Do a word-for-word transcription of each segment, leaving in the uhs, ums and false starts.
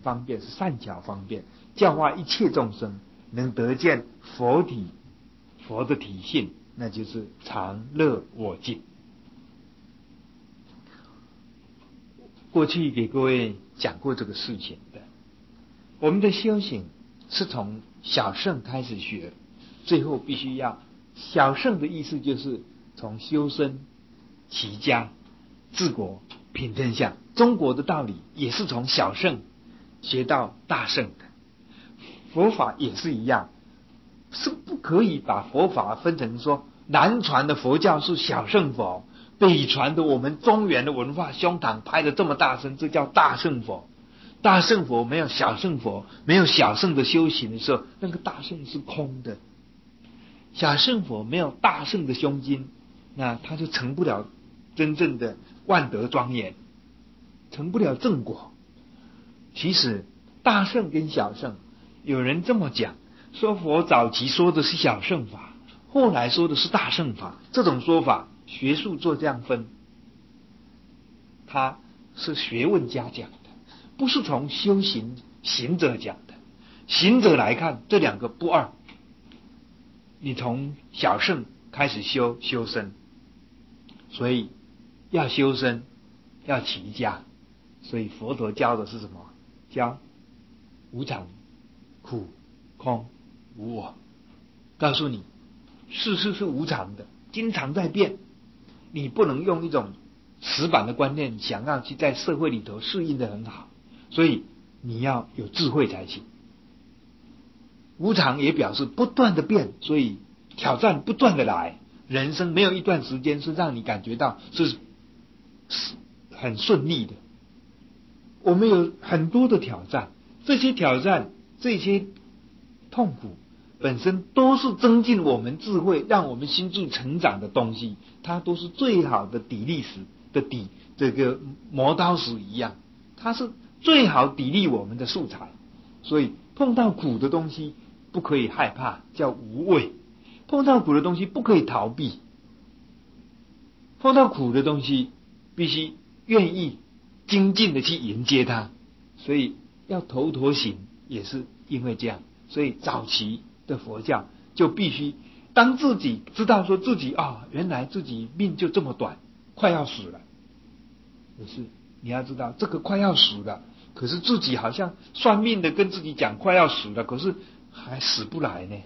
方便，是善巧方便，教化一切众生，能得见佛体，佛的体性，那就是常乐我净。过去给各位讲过这个事情的，我们的修行是从小乘开始学，最后必须要小乘的意思就是从修身、齐家、治国、平天下。中国的道理也是从小乘学到大乘的，佛法也是一样，是不可以把佛法分成说南传的佛教是小乘佛，北传的我们中原的文化胸膛拍得这么大声，这叫大乘佛。大乘佛没有小乘佛，没有小乘的修行的时候，那个大乘是空的。小乘佛没有大乘的胸襟，那他就成不了真正的万德庄严，成不了正果。其实大乘跟小乘，有人这么讲，说佛早期说的是小乘法，后来说的是大乘法，这种说法学术做这样分，他是学问家讲的，不是从修行行者讲的。行者来看，这两个不二。你从小乘开始修修身，所以要修身，要齐家，所以佛陀教的是什么？教无常、苦、空、无我，告诉你世事是无常的，经常在变，你不能用一种死板的观念想要去在社会里头适应得很好，所以你要有智慧才行。无常也表示不断的变，所以挑战不断的来，人生没有一段时间是让你感觉到是很顺利的。我们有很多的挑战，这些挑战，这些痛苦本身都是增进我们智慧，让我们心智成长的东西，它都是最好的砥砺石的砥，这个磨刀石一样，它是最好砥砺我们的素材。所以碰到苦的东西不可以害怕，叫无畏；碰到苦的东西不可以逃避，碰到苦的东西必须愿意精进的去迎接它。所以要头陀行也是因为这样，所以早期的佛教就必须当自己知道说自己啊、哦，原来自己命就这么短，快要死了，可是你要知道这个快要死了，可是自己好像算命的跟自己讲快要死了，可是还死不来呢。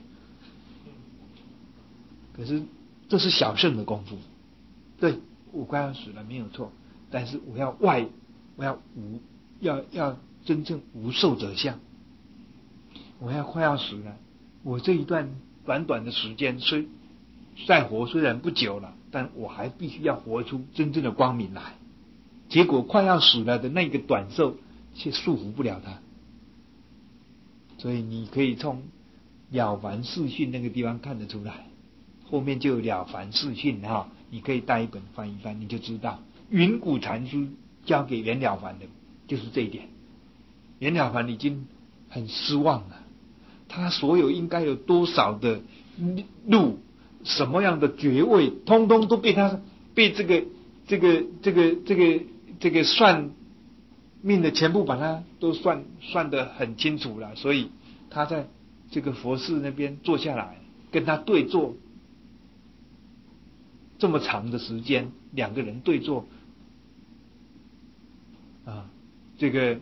可是这是小乘的功夫，对，我快要死了没有错，但是我要外，我要无，要要真正无受者相。我要快要死了，我这一段短短的时间虽再活虽然不久了，但我还必须要活出真正的光明来。结果快要死了的那个短寿却束缚不了他，所以你可以从了凡四训那个地方看得出来，后面就有了凡四训哈，你可以带一本翻一翻，你就知道云谷禅师教给袁了凡的就是这一点。袁了凡已经很失望了，他所有应该有多少的路，什么样的爵位，通通都被他被这个这个这个这个这个算命的全部把他都算算得很清楚了，所以他在这个佛寺那边坐下来跟他对坐这么长的时间，两个人对坐啊，这个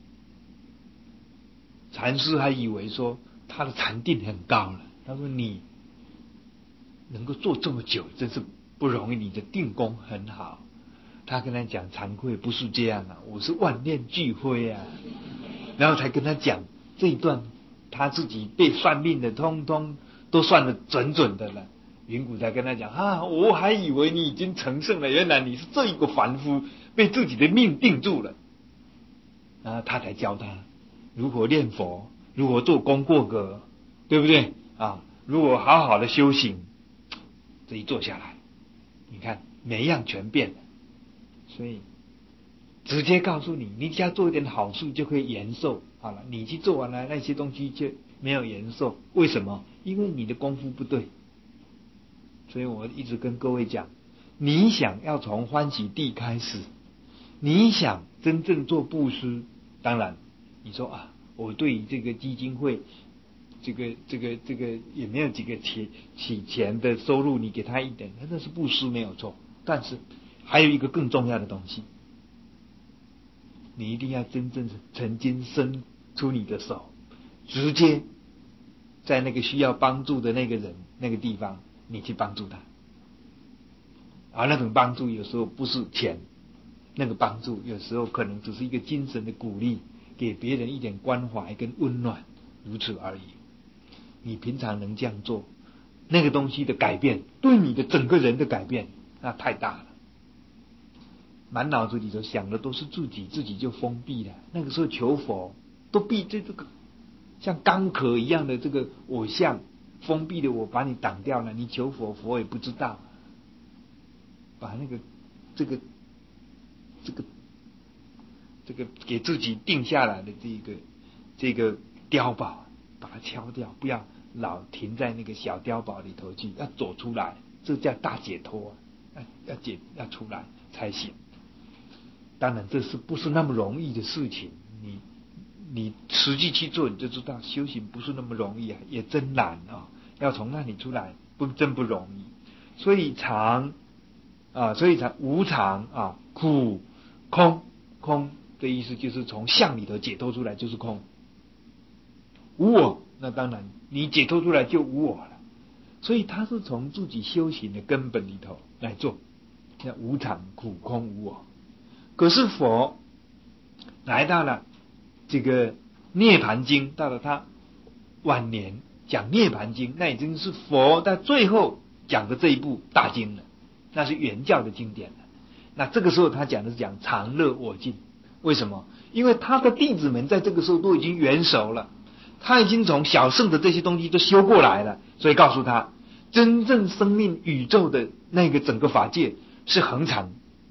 禅师还以为说他的禅定很高了，他说你能够坐这么久真是不容易，你的定功很好。他跟他讲惭愧，不是这样啊，我是万念俱灰啊。然后才跟他讲这一段他自己被算命的通通都算得准准的了。云谷才跟他讲啊，我还以为你已经成圣了，原来你是这一个凡夫，被自己的命定住了。然后他才教他如何念佛，如何做功过格，对不对啊？如果好好的修行，这一坐下来，你看每一样全变了。所以直接告诉你，你只要做一点好事就可以延寿。好了，你去做完了那些东西就没有延寿，为什么？因为你的功夫不对。所以我一直跟各位讲，你想要从欢喜地开始，你想真正做布施，当然你说啊，我对这个基金会，这个这个这个也没有几个起起钱的收入，你给他一点，那是布施没有错。但是还有一个更重要的东西，你一定要真正曾经伸出你的手，直接在那个需要帮助的那个人那个地方，你去帮助他。而那种帮助有时候不是钱，那个帮助有时候可能只是一个精神的鼓励，给别人一点关怀跟温暖，如此而已。你平常能这样做，那个东西的改变，对你的整个人的改变，那太大了。满脑子里头想的都是自己，自己就封闭了。那个时候求佛都闭这这个像钢壳一样的这个偶像，封闭的我把你挡掉了，你求佛佛也不知道，把那个这个这个这个给自己定下来的这个这个碉堡，把它敲掉，不要老停在那个小碉堡里头去，要走出来，这叫大解脱啊！要解要出来才行。当然，这是不是那么容易的事情？你你实际去做，你就知道修行不是那么容易啊，也真难啊！要从那里出来，不真不容易。所以常啊，所以才无常啊，苦空空的意思就是从相里头解脱出来就是空，无我。那当然，你解脱出来就无我了。所以他是从自己修行的根本里头来做，叫无常、苦、空、无我。可是佛来到了这个《涅盘经》，到了他晚年讲《涅盘经》，那已经是佛在最后讲的这一部大经了，那是原教的经典了。那这个时候他讲的是讲常乐我净，为什么？因为他的弟子们在这个时候都已经圆熟了，他已经从小圣的这些东西都修过来了，所以告诉他，真正生命宇宙的那个整个法界是恒常，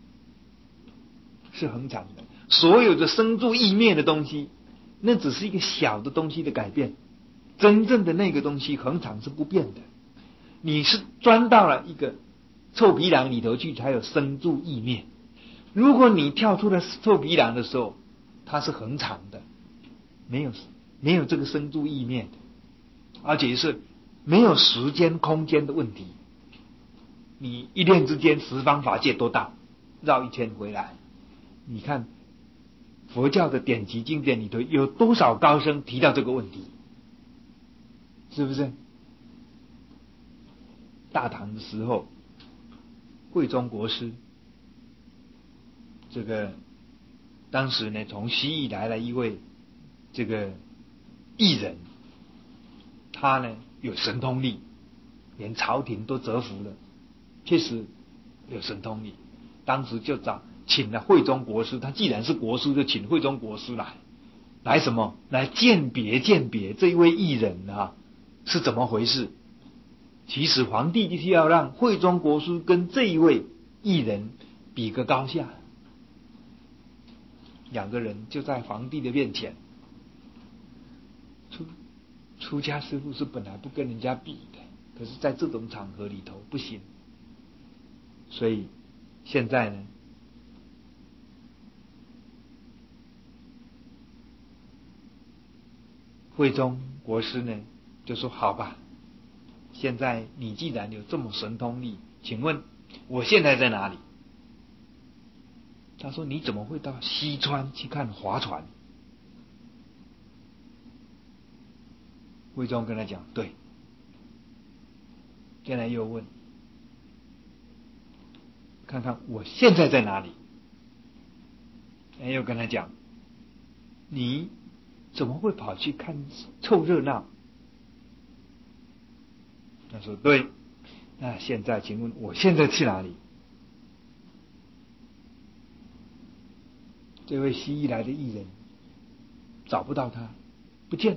是恒常的。所有的生住异灭的东西，那只是一个小的东西的改变，真正的那个东西恒常是不变的。你是钻到了一个臭皮囊里头去，才有生住异灭。如果你跳出了臭皮囊的时候，它是恒常的，没有没有这个生住异灭的，而且是没有时间空间的问题。你一念之间，十方法界都到，绕一圈回来。你看佛教的典籍经典里头有多少高僧提到这个问题，是不是？大唐的时候，慧忠国师这个当时呢，从西域来了一位这个异人，他呢有神通力，连朝廷都折服了，确实有神通力。当时就找请了慧忠国师，他既然是国师，就请慧忠国师来，来什么？来鉴别鉴别这一位异人啊是怎么回事。其实皇帝就是要让慧忠国师跟这一位异人比个高下。两个人就在皇帝的面前，出出家师父是本来不跟人家比的，可是在这种场合里头不行。所以现在呢，慧忠国师呢就说好吧，现在你既然有这么神通力，请问我现在在哪里？他说你怎么会到西川去看划船？慧忠跟他讲对，现在又问看看我现在在哪里？又跟他讲你怎么会跑去看凑热闹？他说对，那现在请问我现在去哪里？这位西域来的异人找不到他，不见。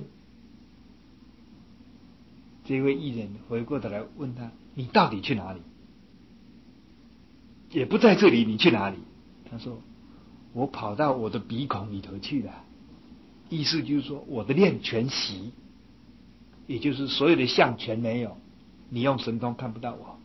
这位异人回过头来问他，你到底去哪里？也不在这里，你去哪里？他说我跑到我的鼻孔里头去了。意思就是说我的念全息，也就是所有的相全没有，你用神通看不到我。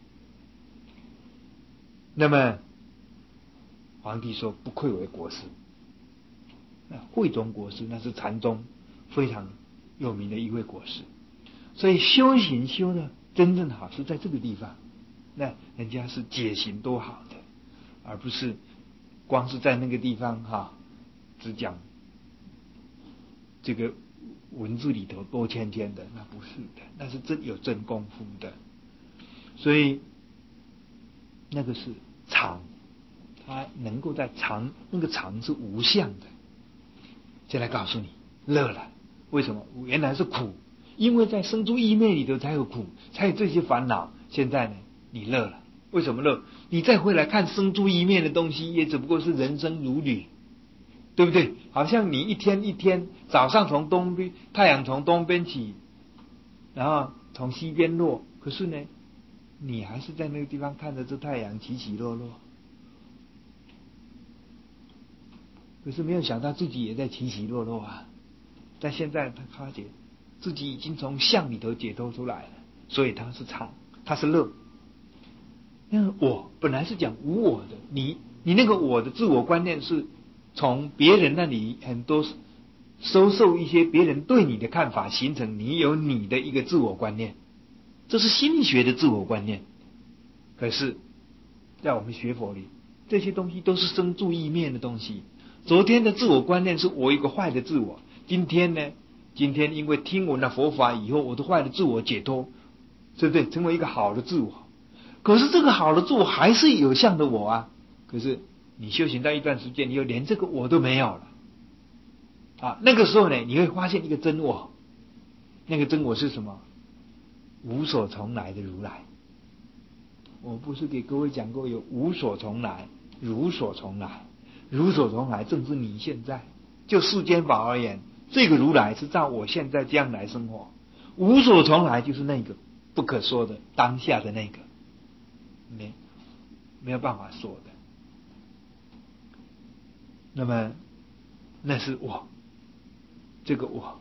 那么皇帝说不愧为国师， 慧中国师那是禅宗非常有名的一位国师，所以修行修的真正好是在这个地方，那人家是解行多好的，而不是光是在那个地方哈，只讲这个文字里头多谦谦的，那不是的，那是真有真功夫的。所以那个是常，他能够在常，那个常是无相的。现在告诉你乐了，为什么？原来是苦，因为在生住意灭里头才有苦，才有这些烦恼。现在呢，你乐了，为什么乐？你再回来看生住意灭的东西，也只不过是人生如旅，对不对？好像你一天一天，早上从东边，太阳从东边起，然后从西边落，可是呢，你还是在那个地方看着这太阳起起落落，可是没有想到自己也在起起落落啊。但现在他发觉自己已经从相里头解脱出来了，所以他是常，他是乐。那个我本来是讲无我的，你你那个我的自我观念是从别人那里很多收受一些别人对你的看法，形成你有你的一个自我观念，这是心理学的自我观念。可是在我们学佛里，这些东西都是生住意灭的东西。昨天的自我观念是我一个坏的自我，今天呢，今天因为听闻了佛法以后，我的坏的自我解脱，对不对？成为一个好的自我。可是这个好的自我还是有相的我啊。可是你修行到一段时间，你又连这个我都没有了啊。那个时候呢，你会发现一个真我，那个真我是什么？无所从来的如来。我不是给各位讲过有无所从来、如所从来。如所从来正是你现在，就世间法而言，这个如来是照我现在这样来生活。无所从来就是那个不可说的当下的那个，没没有办法说的。那么那是我，这个我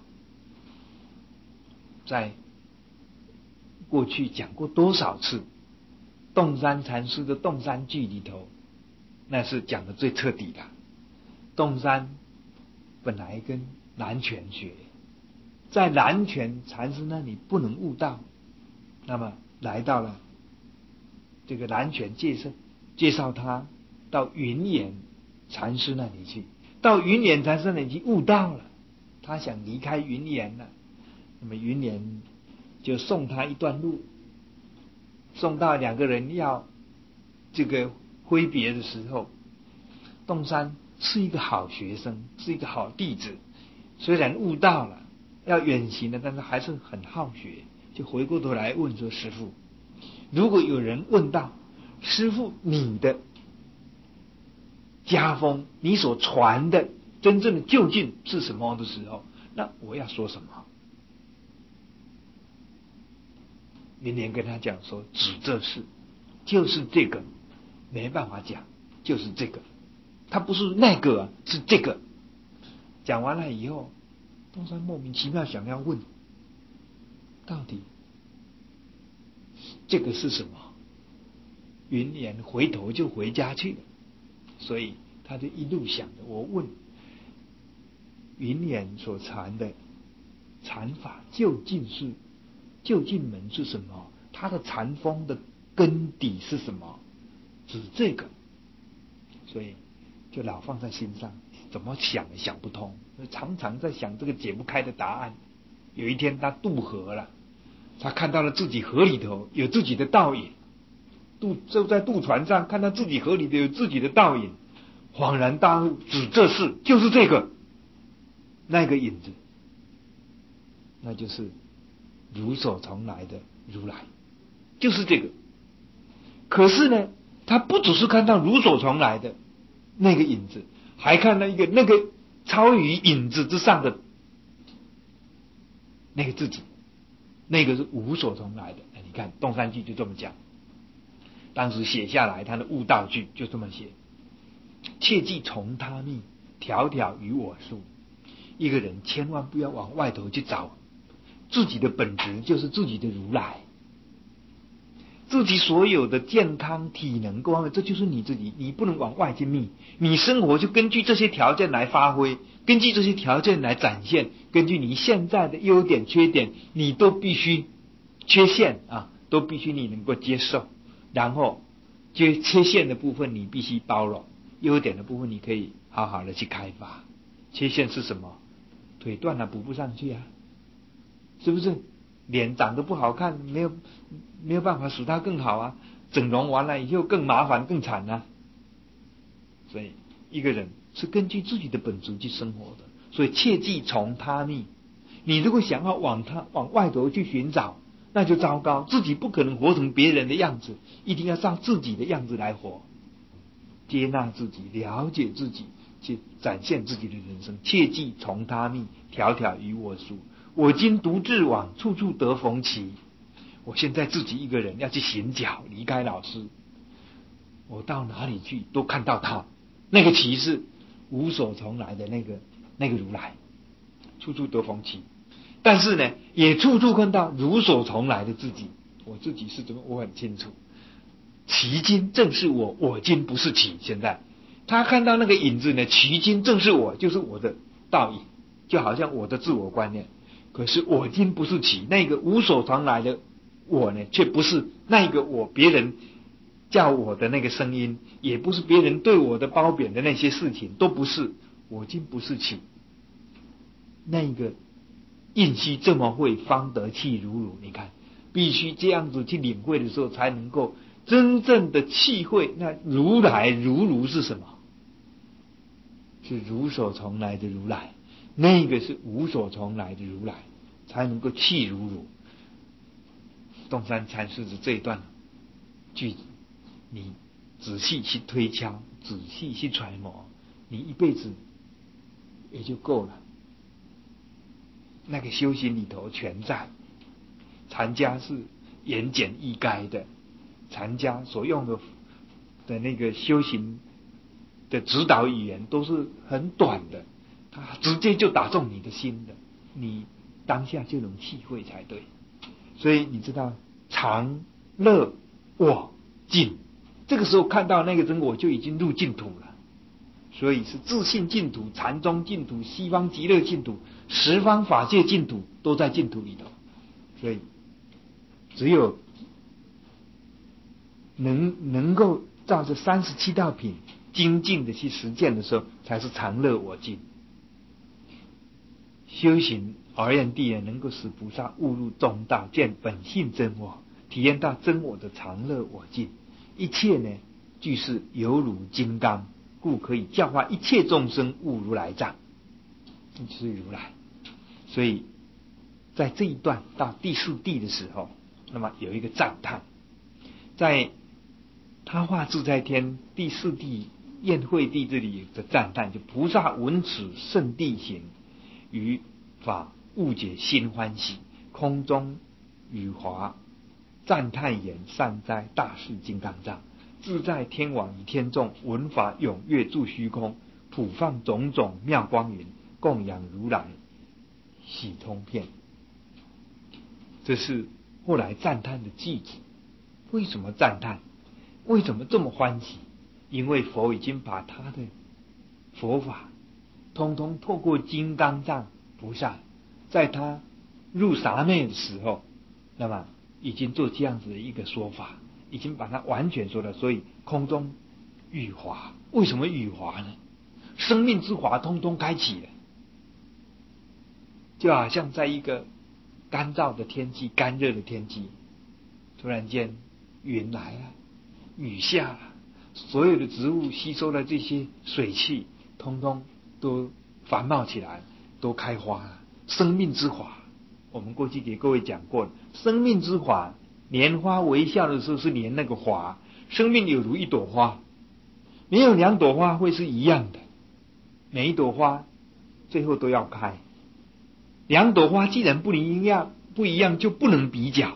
在过去讲过多少次，洞山禅师的洞山句里头，那是讲的最彻底的。洞山本来跟南泉学，在南泉禅师那里不能悟道，那么来到了这个南泉介绍介绍他到云岩禅师那里去，到云岩禅师那里去悟道了。他想离开云岩了，那么云岩就送他一段路，送到两个人要这个挥别的时候，洞山是一个好学生，是一个好弟子，虽然悟道了，要远行了，但是还是很好学，就回过头来问说：师父，如果有人问到师父你的家风，你所传的真正的究竟是什么的时候，那我要说什么？云莲跟他讲说：只这事，就是这个，没办法讲，就是这个，他不是那个，是这个。讲完了以后，东山莫名其妙想要问，到底这个是什么？云莲回头就回家去了，所以他就一路想着，我问云莲所传的禅法究竟是究竟门是什么？他的禅风的根底是什么？指这个，所以就老放在心上，怎么想也想不通，常常在想这个解不开的答案。有一天他渡河了，他看到了自己河里头有自己的倒影，渡就在渡船上看到自己河里头有自己的倒影，恍然大悟，指这事就是这个，那个影子，那就是如所从来的如来，就是这个。可是呢，他不只是看到如所从来的那个影子，还看到一个那个超于影子之上的那个自己，那个是无所从来的。你看东山记就这么讲，当时写下来他的悟道句就这么写：切忌从他密，条条与我疏。一个人千万不要往外头去找，自己的本质就是自己的如来，自己所有的健康体能各方面，这就是你自己，你不能往外去觅。你生活就根据这些条件来发挥， 根据这些条件来展现，根据你现在的优点缺点，你都必须缺陷啊，都必须你能够接受，然后就缺陷的部分你必须包容，优点的部分你可以好好的去开发。缺陷是什么？腿断了补不上去啊，是不是？脸长得不好看，没有没有办法使它更好啊，整容完了以后更麻烦更惨啊。所以一个人是根据自己的本质去生活的，所以切忌从他逆。你如果想要往他往外头去寻找，那就糟糕，自己不可能活成别人的样子，一定要照自己的样子来活，接纳自己，了解自己，去展现自己的人生。切忌从他逆，条条与我殊。我今独自往，处处得逢奇。我现在自己一个人要去行脚，离开老师，我到哪里去都看到他，那个奇是无所从来的那个那个如来，处处得逢奇。但是呢，也处处看到如所从来的自己。我自己是怎么，我很清楚。奇今正是我，我今不是奇。现在他看到那个影子呢，奇今正是我，就是我的倒影，就好像我的自我观念。可是我今不是奇，那个无所从来的我呢，却不是那个我，别人叫我的那个声音，也不是别人对我的褒贬的那些事情，都不是。我今不是奇，那个印须这么会，方得气如如。你看，必须这样子去领会的时候，才能够真正的气会。那如来如如是什么？是如所从来的如来，那个是无所从来的如来，才能够气如如。东山禅师的这一段句子，你仔细去推敲，仔细去揣摩，你一辈子也就够了。那个修行里头全在。禅家是言简意赅的，禅家所用的的那个修行的指导语言都是很短的，它直接就打中你的心的，你当下就能体会才对。所以你知道常乐我净，这个时候看到那个真我，就已经入净土了。所以是自性净土、禅宗净土、西方极乐净土、十方法界净土，都在净土里头。所以只有能能够照着三十七道品精进的去实践的时候，才是常乐我净。修行而言地能够使菩萨悟入中道，见本性真我，体验到真我的常乐我净。一切呢，俱是犹如金刚，故可以教化一切众生悟如来藏，这就是如来。所以在这一段到第四地的时候，那么有一个赞叹，在他化自在天第四地宴会地这里的赞叹，就菩萨闻此圣地行，于法悟解心欢喜，空中雨华赞叹言：善哉大士金刚藏，自在天王与天众，闻法踊跃住虚空，普放种种妙光云，供养如来喜通遍。这是后来赞叹的句子。为什么赞叹？为什么这么欢喜？因为佛已经把他的佛法通通透过金刚藏菩萨，在他入刹那的时候，那么已经做这样子的一个说法，已经把它完全说了。所以空中雨华，为什么雨华呢？生命之华通通开启了，就好像在一个干燥的天气、干热的天气，突然间云来了，雨下了，所有的植物吸收了这些水汽，通通都繁茂起来，都开花了。生命之华，我们过去给各位讲过了，生命之华，莲花微笑的时候是莲那个华，生命有如一朵花，没有两朵花会是一样的，每一朵花最后都要开。两朵花既然不一样，不一样就不能比较。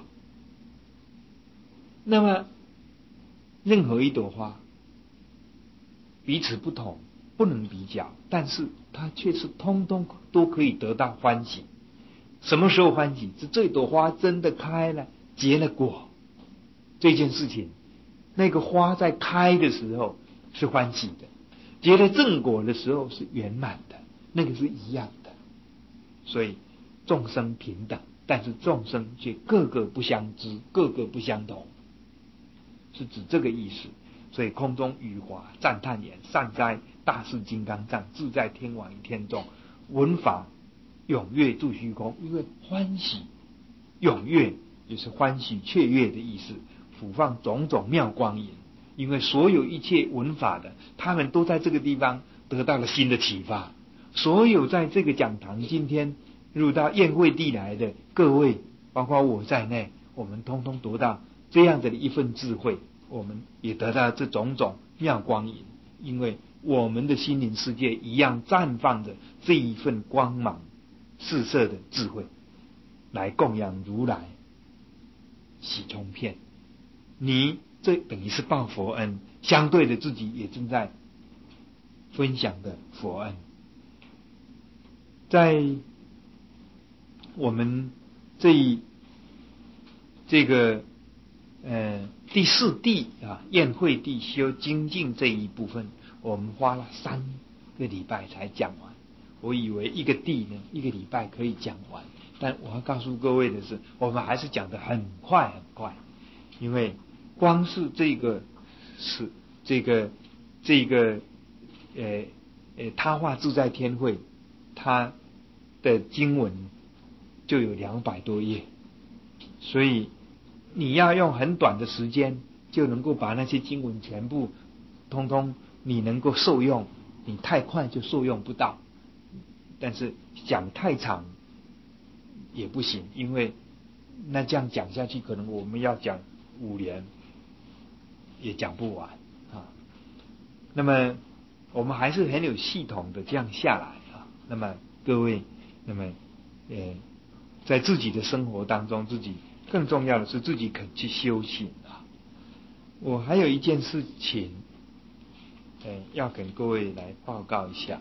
那么任何一朵花彼此不同，不能比较，但是它却是通通都可以得到欢喜。什么时候欢喜？是这朵花真的开了，结了果，这件事情，那个花在开的时候是欢喜的，结了正果的时候是圆满的， 那个是一样的。所以众生平等，但是众生却个个不相知，个个不相同，是指这个意思。所以空中语华赞叹言：善哉大士金刚藏，自在天王与天众，闻法踊跃住虚空。因为欢喜踊跃就是欢喜雀跃的意思，俯放种种妙光影。因为所有一切闻法的，他们都在这个地方得到了新的启发。所有在这个讲堂今天入到宴会地来的各位，包括我在内，我们通通得到这样的一份智慧，我们也得到这种种妙光影。因为我们的心灵世界一样绽放着这一份光芒四射的智慧，来供养如来喜充遍。你这等于是报佛恩，相对的自己也正在分享的佛恩。在我们这一这个呃第四地啊宴会地修精进这一部分，我们花了三个礼拜才讲完。我以为一个地呢一个礼拜可以讲完，但我要告诉各位的是，我们还是讲得很快很快。因为光是这个是这个这个呃呃他化自在天会，它的经文就有两百多页，所以你要用很短的时间就能够把那些经文全部通通你能够受用，你太快就受用不到。但是讲太长也不行，因为那这样讲下去，可能我们要讲五年也讲不完啊。那么我们还是很有系统的这样下来啊。那么各位，那么呃，在自己的生活当中，自己更重要的是自己肯去修行啊。我还有一件事情，呃，要跟各位来报告一下。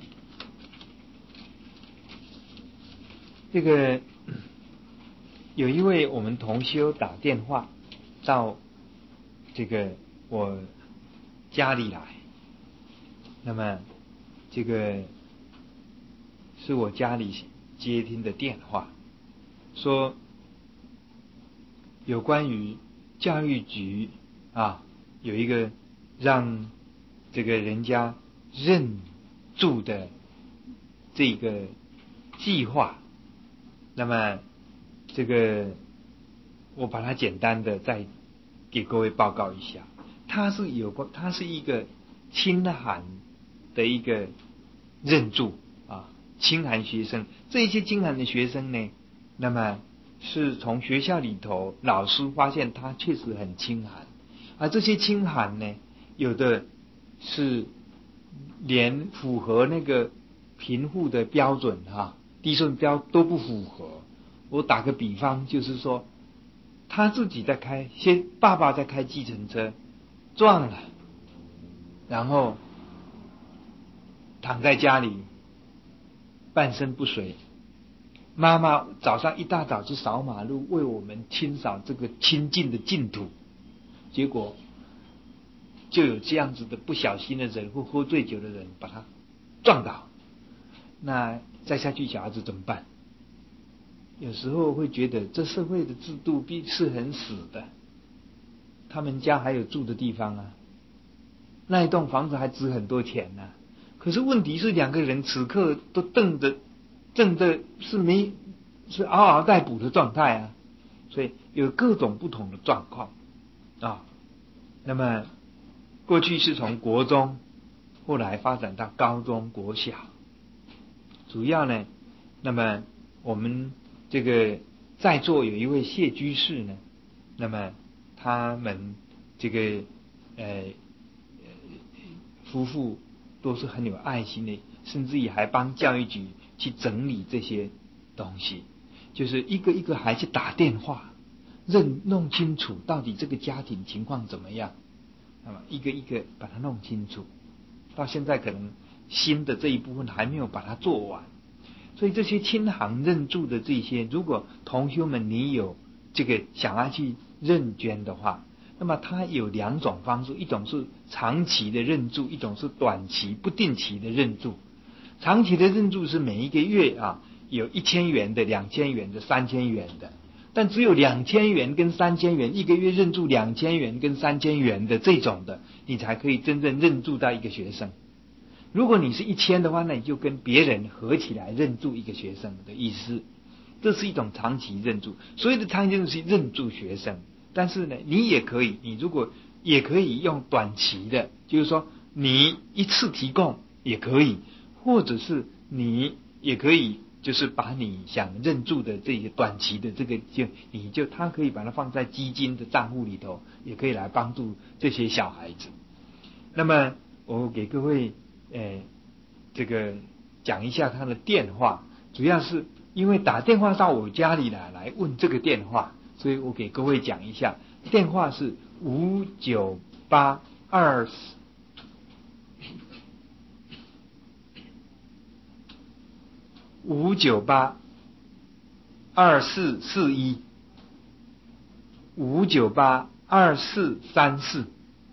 这个有一位我们同修打电话到这个我家里来，那么这个是我家里接听的电话，说有关于教育局啊有一个让这个人家认住的这个计划。那么这个我把它简单的再给各位报告一下。它是有关，它是一个清寒的一个认住啊，清寒学生。这一些清寒的学生呢，那么是从学校里头老师发现他确实很清寒，而这些清寒呢，有的是连符合那个贫户的标准哈，低顺标都不符合。我打个比方，就是说他自己在开，先爸爸在开计程车撞了，然后躺在家里半身不遂。妈妈早上一大早去扫马路，为我们清扫这个清净的净土，结果就有这样子的不小心的人或喝醉酒的人把他撞倒。那再下去小孩子怎么办？有时候会觉得这社会的制度必是很死的。他们家还有住的地方啊，那一栋房子还值很多钱呢、啊。可是问题是两个人此刻都瞪着正的是没是嗷嗷待哺的状态啊，所以有各种不同的状况啊。那么过去是从国中，后来发展到高中、国小，主要呢，那么我们这个在座有一位谢居士呢，那么他们这个呃夫妇都是很有爱心的，甚至于还帮教育局去整理这些东西，就是一个一个还去打电话认弄清楚到底这个家庭情况怎么样，那么一个一个把它弄清楚。到现在可能新的这一部分还没有把它做完，所以这些清行认住的这些，如果同学们你有这个想要去认捐的话，那么它有两种方式，一种是长期的认住，一种是短期不定期的认住。 长期的认助是每一个月啊有一千元的、两千元的、三千元的，但只有两千元跟三千元，一个月认助两千元跟三千元的这种的，你才可以真正认助到一个学生。如果你是一千的话，那你就跟别人合起来认助一个学生的意思。这是一种长期认助，所谓的长期认助是认助学生。但是呢，你也可以，你如果也可以用短期的，就是说你一次提供也可以，或者是你也可以，就是把你想认助的这些短期的这个，就你就他可以把它放在基金的账户里头，也可以来帮助这些小孩子。那么我给各位呃这个讲一下他的电话，主要是因为打电话到我家里来来问这个电话，所以我给各位讲一下，电话是五九八二五九八二四四一五九八二四三四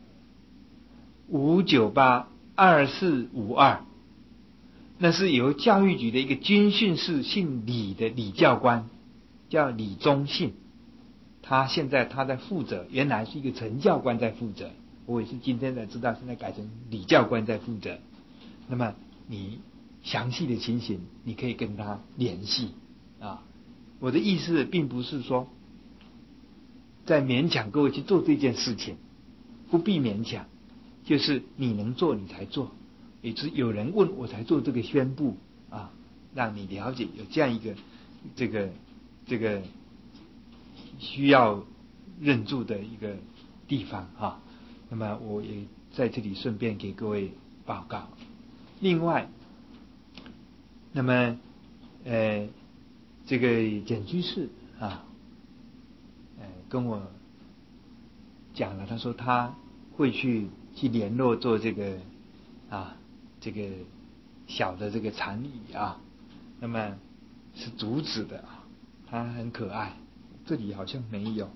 五九八二四五二，那是由教育局的一个军训室姓李的李教官，叫李忠信，他现在他在负责，原来是一个陈教官在负责，我也是今天才知道，现在改成李教官在负责。那么你详细的情形，你可以跟他联系啊。我的意思并不是说在勉强各位去做这件事情，不必勉强，就是你能做你才做，也是有人问我才做这个宣布啊，让你了解有这样一个这个这个需要认助的一个地方哈。那么我也在这里顺便给各位报告。另外，那么呃这个简居士啊，呃跟我讲了，他说他会去去联络做这个啊这个小的这个禅椅啊，那么是竹子的啊，它很可爱，这里好像没有，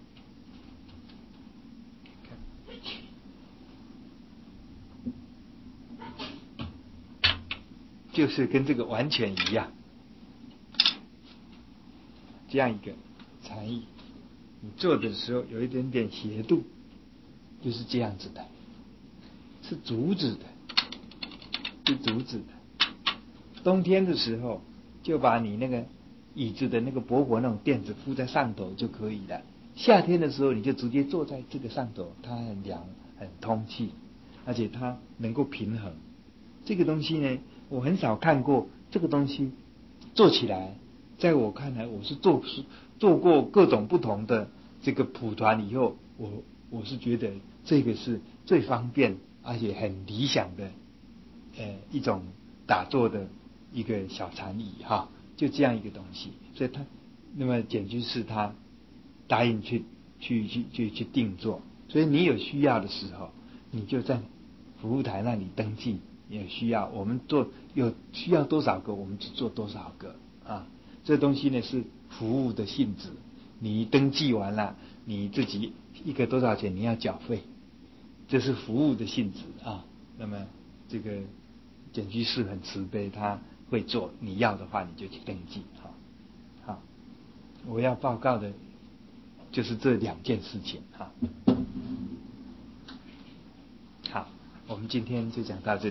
就是跟这个完全一样，这样一个禅椅，你坐的时候有一点点斜度，就是这样子的，是竹子的，是竹子的。冬天的时候就把你那个椅子的那个薄薄那种垫子铺在上头就可以了，夏天的时候你就直接坐在这个上头，它很凉很通气，而且它能够平衡。这个东西呢，我很少看过这个东西做起来，在我看来，我是做做过各种不同的这个蒲团以后，我我是觉得这个是最方便而且很理想的呃一种打坐的一个小禅椅哈，就这样一个东西。所以他那么简居士他答应去去去去去定做，所以你有需要的时候，你就在服务台那里登记。也需要我们做有需要多少个我们就做多少个啊，这东西呢是服务的性质，你登记完了你自己一个多少钱你要缴费，这是服务的性质啊。那么这个简居士很慈悲，他会做，你要的话你就去登记。好，好，我要报告的就是这两件事情哈。好，我们今天就讲到这里。